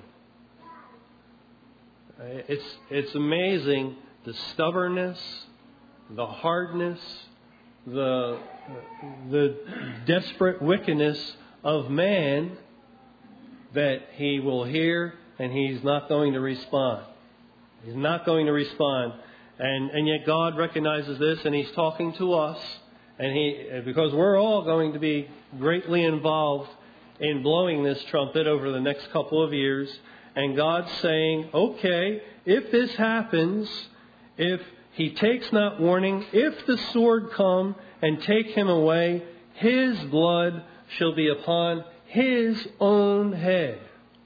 A: It's, it's amazing the stubbornness, the hardness, the, the desperate wickedness of man, that he will hear and he's not going to respond. He's not going to respond. And, and yet God recognizes this, and he's talking to us. And he, because we're all going to be greatly involved in blowing this trumpet over the next couple of years. And God's saying, okay, if this happens, if he takes not warning, if the sword come and take him away, his blood shall be upon his own head.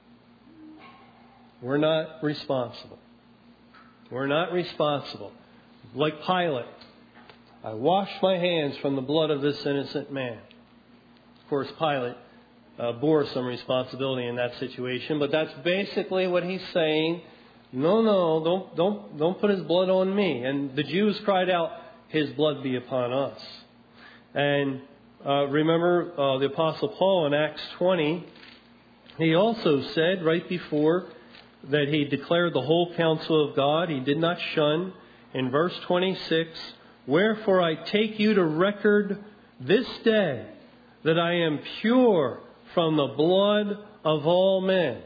A: We're not responsible. We're not responsible. Like Pilate, I wash my hands from the blood of this innocent man. Of course, Pilate uh, bore some responsibility in that situation, but that's basically what he's saying. No, no, don't, don't, don't put his blood on me. And the Jews cried out, his blood be upon us. And uh, remember uh, the Apostle Paul in Acts twenty, he also said right before that he declared the whole counsel of God, he did not shun. In verse twenty-six, wherefore I take you to record this day that I am pure from the blood of all men.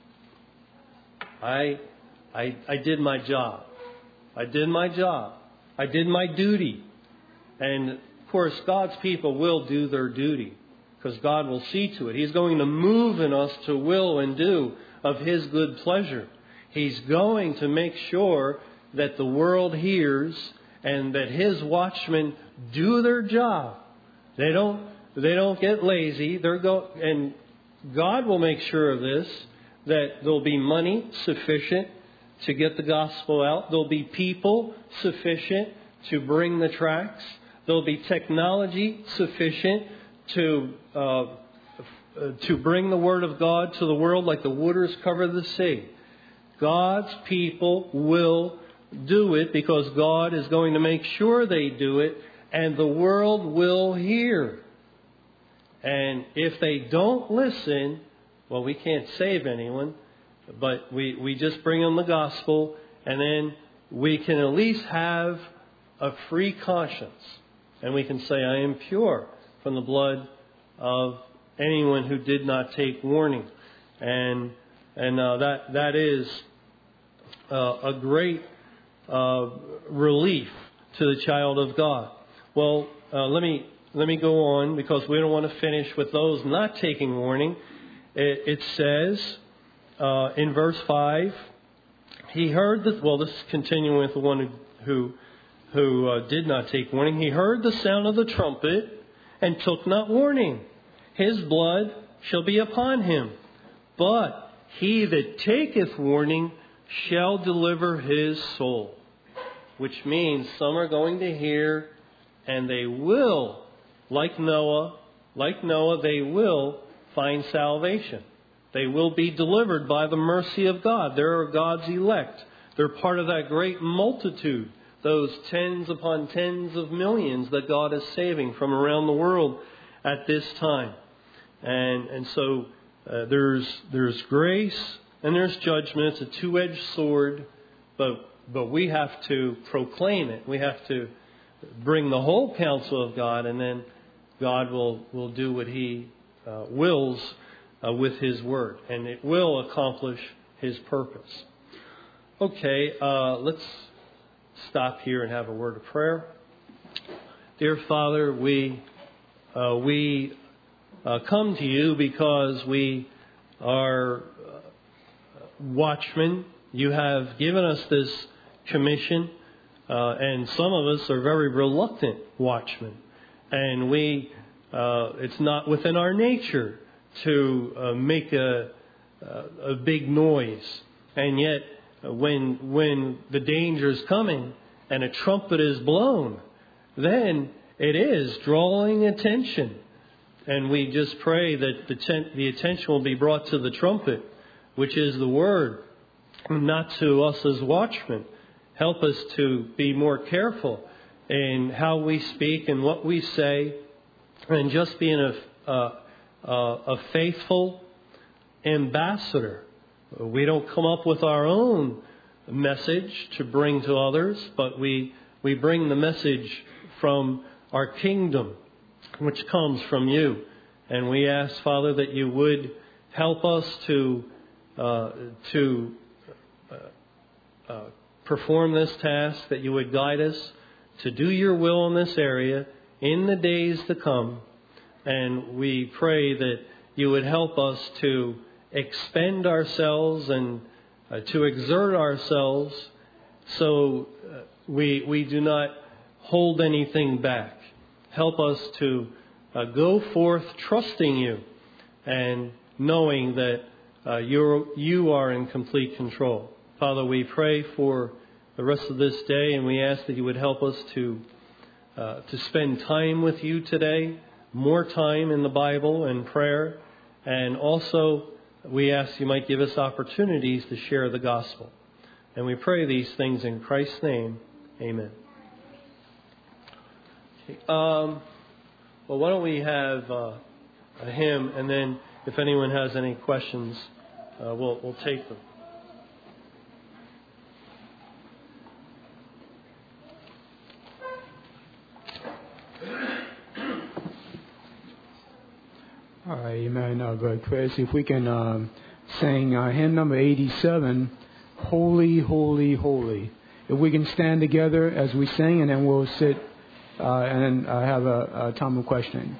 A: I, I, I did my job. I did my job. I did my duty. And of course, God's people will do their duty, because God will see to it. He's going to move in us to will and do of His good pleasure. He's going to make sure that the world hears and that His watchmen do their job. They don't, they don't get lazy. They're go, and God will make sure of this, that there'll be money sufficient to get the gospel out. There'll be people sufficient to bring the tracts. There'll be technology sufficient to uh, to bring the Word of God to the world like the waters cover the sea. God's people will do it because God is going to make sure they do it, and the world will hear. And if they don't listen, well, we can't save anyone, but we, we just bring them the gospel, and then we can at least have a free conscience. And we can say, I am pure from the blood of anyone who did not take warning. And and uh, that that is uh, a great uh, relief to the child of God. Well, uh, let me let me go on, because we don't want to finish with those not taking warning. It, it says uh, in verse five, he heard the well. This is continuing with the one who who, who uh, did not take warning. He heard the sound of the trumpet and took not warning. His blood shall be upon him. But he that taketh warning shall deliver his soul. Which means some are going to hear, and they will, like Noah, like Noah, they will find salvation. They will be delivered by the mercy of God. They are God's elect. They're part of that great multitude, those tens upon tens of millions that God is saving from around the world at this time. And and so uh, there's there's grace and there's judgment. It's a two-edged sword, but but we have to proclaim it. We have to bring the whole counsel of God, and then God will, will do what He uh, wills uh, with His word, and it will accomplish His purpose. Okay, uh, let's stop here and have a word of prayer. Dear Father, we uh, we. Uh, come to you because we are watchmen. You have given us this commission, uh, and some of us are very reluctant watchmen. And we, uh, it's not within our nature to uh, make a, uh, a big noise. And yet, uh, when when the danger is coming and a trumpet is blown, then it is drawing attention. And we just pray that the, ten- the attention will be brought to the trumpet, which is the word, not to us as watchmen. Help us to be more careful in how we speak and what we say, and just being a, a, a faithful ambassador. We don't come up with our own message to bring to others, but we, we bring the message from our kingdom, which comes from you. And we ask, Father, that you would help us to uh, to uh, uh, perform this task, that you would guide us to do your will in this area in the days to come. And we pray that you would help us to expend ourselves and uh, to exert ourselves so uh, we we do not hold anything back. Help us to uh, go forth trusting you and knowing that uh, you're, you are in complete control. Father, we pray for the rest of this day, and we ask that you would help us to uh, to spend time with you today, more time in the Bible and prayer, and also we ask you might give us opportunities to share the gospel. And we pray these things in Christ's name. Amen. Um, well, why don't we have uh, a hymn, and then if anyone has any questions, uh, we'll we'll take them.
B: All right, amen, uh, Brother Chris. If we can um, sing uh, hymn number eighty-seven, Holy, Holy, Holy. If we can stand together as we sing, and then we'll sit uh, and uh, have a, a time of questioning.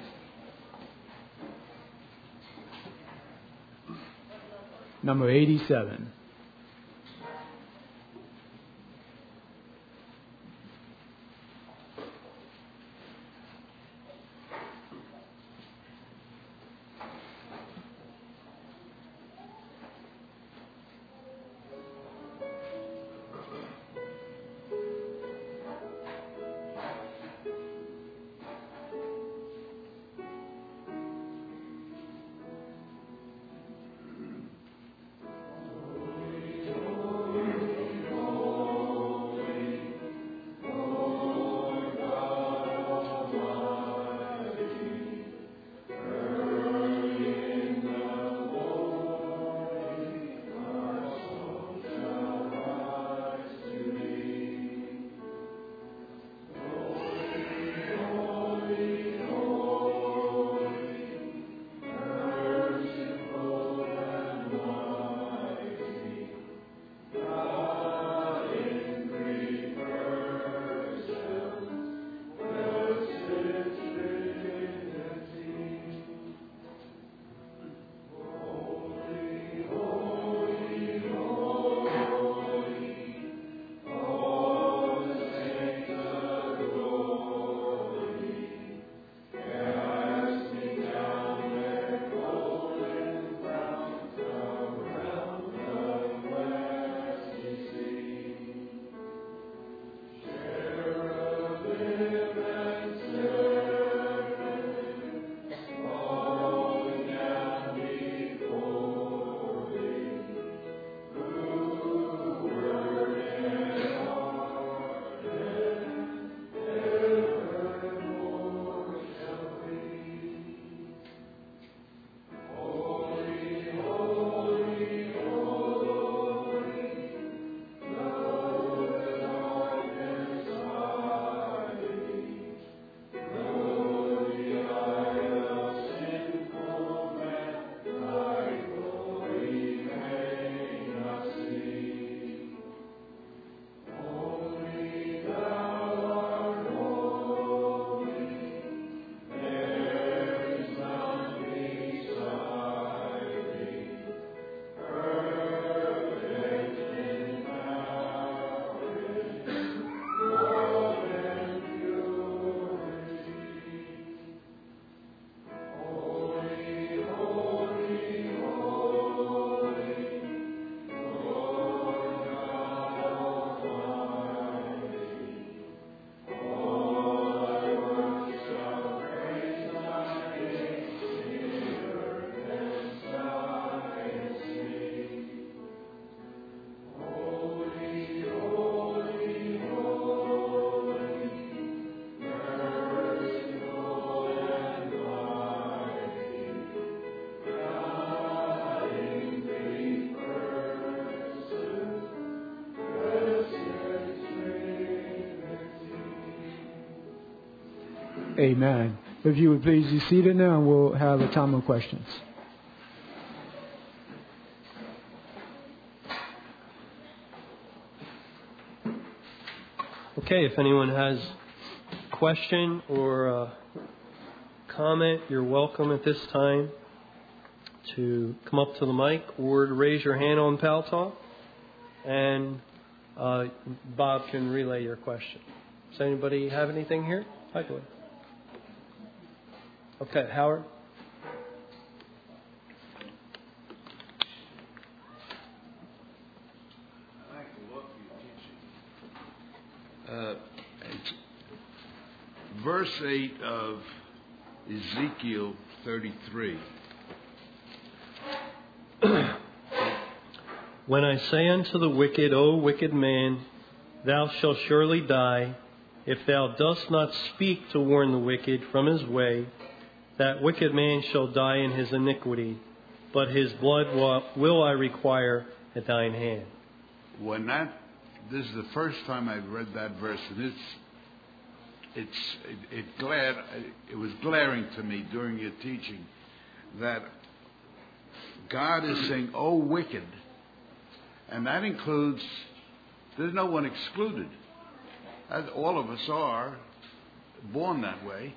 B: Number eighty-seven. Amen. If you would please be seated now, we'll have a time of questions.
A: Okay, if anyone has a question or a comment, you're welcome at this time to come up to the mic or to raise your hand on Pal Talk, and uh, Bob can relay your question. Does anybody have anything here? Hi, go ahead. Okay, Howard.
C: Uh, verse eight of Ezekiel thirty-three.
A: When I say unto the wicked, O wicked man, thou shalt surely die, if thou dost not speak to warn the wicked from his way, that wicked man shall die in his iniquity, but his blood will I require at thine hand.
C: When that, this is the first time I've read that verse, and it's, it's, it, it glared, it was glaring to me during your teaching that God is saying, "Oh, wicked," and that includes. There's no one excluded. As all of us are born that way.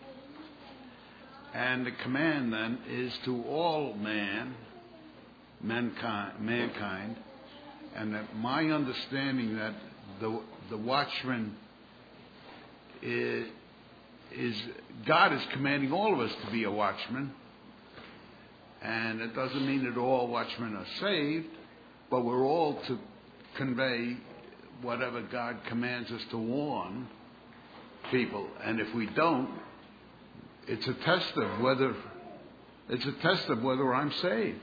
C: And the command then is to all man, mankind, mankind, and that my understanding that the the watchman is, is God is commanding all of us to be a watchman, and it doesn't mean that all watchmen are saved, but we're all to convey whatever God commands us to warn people, and if we don't, it's a test of whether it's a test of whether I'm saved.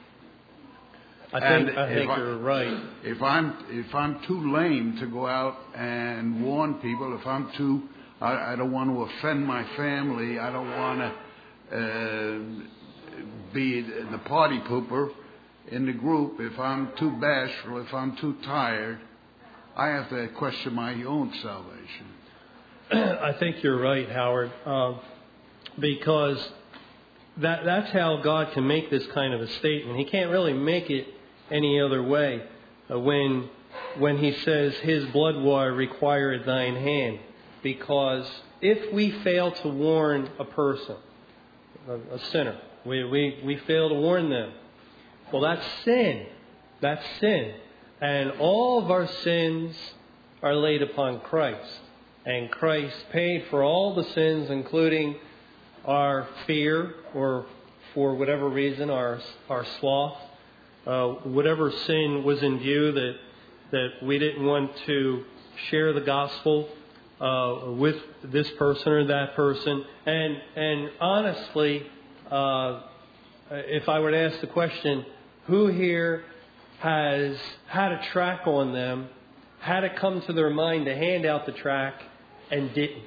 A: I think,
C: and
A: I think
C: I,
A: you're right.
C: If I'm if I'm too lame to go out and warn people, if I'm too I, I don't want to offend my family, I don't want to uh, be the party pooper in the group. If I'm too bashful, if I'm too tired, I have to question my own salvation.
A: I think you're right, Howard, uh, because that that's how God can make this kind of a statement. He can't really make it any other way uh, when when He says, "His blood will I require at thine hand." Because if we fail to warn a person, a, a sinner, we, we, we fail to warn them, well, that's sin. That's sin. And all of our sins are laid upon Christ. And Christ paid for all the sins, including our fear, or for whatever reason, our our sloth, uh, whatever sin was in view that that we didn't want to share the gospel uh, with this person or that person. And and honestly, uh, if I were to ask the question, who here has had a tract on them, had it come to their mind to hand out the tract, and didn't?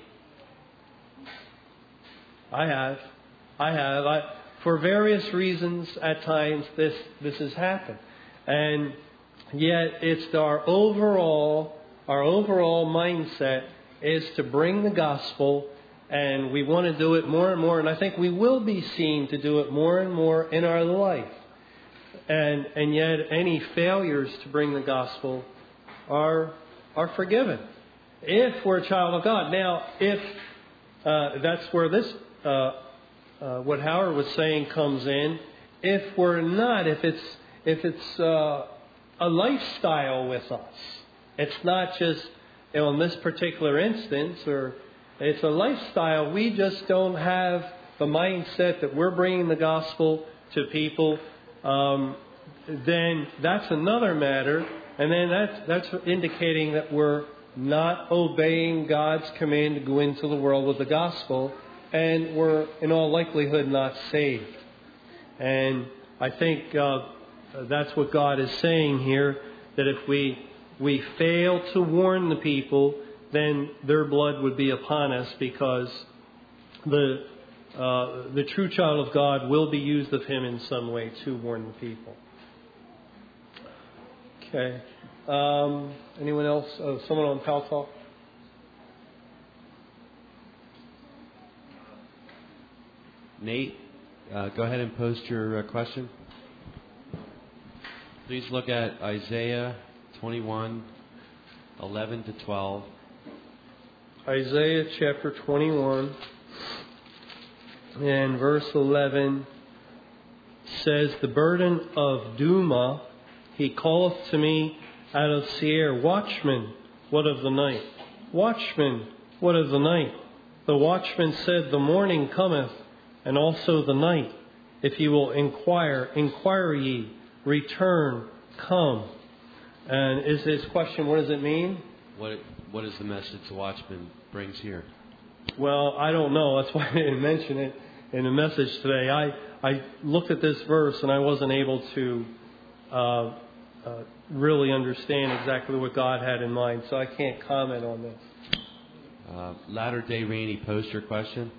A: I have. I have. I, for various reasons, at times, this this has happened. And yet, it's our overall, our overall mindset is to bring the gospel, and we want to do it more and more. And I think we will be seen to do it more and more in our life. And and yet, any failures to bring the gospel are are forgiven if we're a child of God. Now, if uh, that's where this uh, uh, what Howard was saying comes in. If we're not, if it's if it's uh, a lifestyle with us, it's not just, you know, in this particular instance, or it's a lifestyle. We just don't have the mindset that we're bringing the gospel to people. Um, then that's another matter, and then that's that's indicating that we're not obeying God's command to go into the world with the gospel, and we're in all likelihood not saved. And I think uh, that's what God is saying here, that if we we fail to warn the people, then their blood would be upon us, because the uh, the true child of God will be used of Him in some way to warn the people. Okay. Um, anyone else? Oh, someone on Pal Talk?
D: Nate, uh, go ahead and post your uh, question. Please look at Isaiah twenty-one, eleven to twelve.
A: Isaiah chapter twenty-one and verse eleven says, "The burden of Duma, he calleth to me out of Seir, Watchman, what of the night? Watchman, what of the night? The watchman said, The morning cometh, and also the night. If ye will inquire, inquire ye, return, come." And is his question, what does it mean?
D: What What is the message the watchman brings here?
A: Well, I don't know. That's why I didn't mention it in the message today. I, I looked at this verse and I wasn't able to uh, uh, really understand exactly what God had in mind, so I can't comment on this.
D: Uh, Latter Day Rainy, post your question.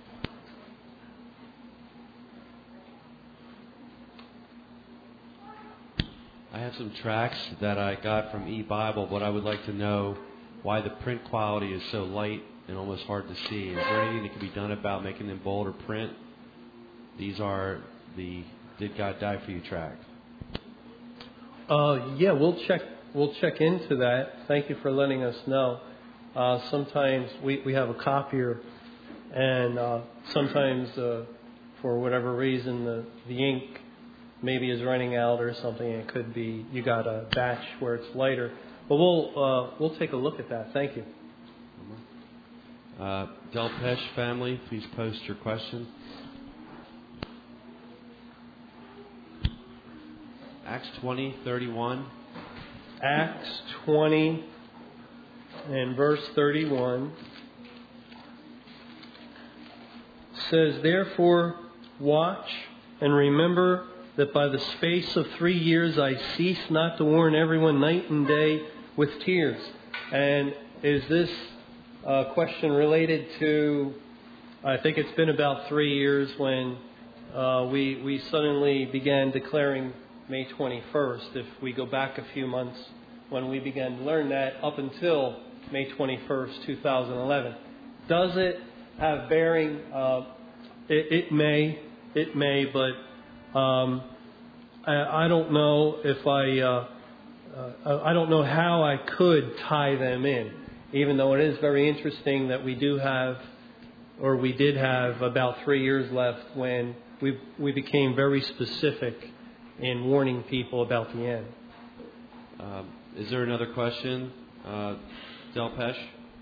D: I have some tracts that I got from eBible, but I would like to know why the print quality is so light and almost hard to see. Is there anything that can be done about making them bold or print? These are the Did God Die For You tract.
A: Uh, yeah, we'll check. We'll check into that. Thank you for letting us know. Uh, sometimes we, we have a copier, and uh, sometimes uh, for whatever reason the the ink maybe is running out or something. It could be you got a batch where it's lighter. But we'll uh, we'll take a look at that. Thank you.
D: Uh, Del Pesh family, please post your question. Acts twenty, thirty-one.
A: Acts twenty and verse thirty-one says, "Therefore watch and remember that by the space of three years I cease not to warn everyone night and day with tears." And is this uh, question related to, I think it's been about three years when uh, we, we suddenly began declaring May twenty-first. If we go back a few months when we began to learn that up until May twenty-first, two thousand eleven. Does it have bearing? Uh, it, it may, it may, but Um, I, I don't know if I, uh, uh, I don't know how I could tie them in, even though it is very interesting that we do have, or we did have about three years left when we we became very specific in warning people about the end.
D: Um, is there another question, uh, Del Pesh?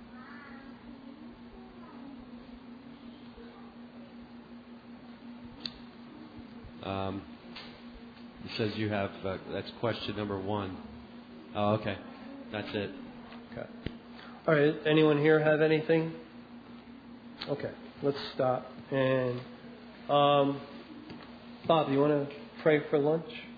D: Um, it says you have, uh, that's question number one. Oh, okay. That's it.
A: Okay. All right. Anyone here have anything? Okay. Let's stop. And um, Bob, you want to pray for lunch?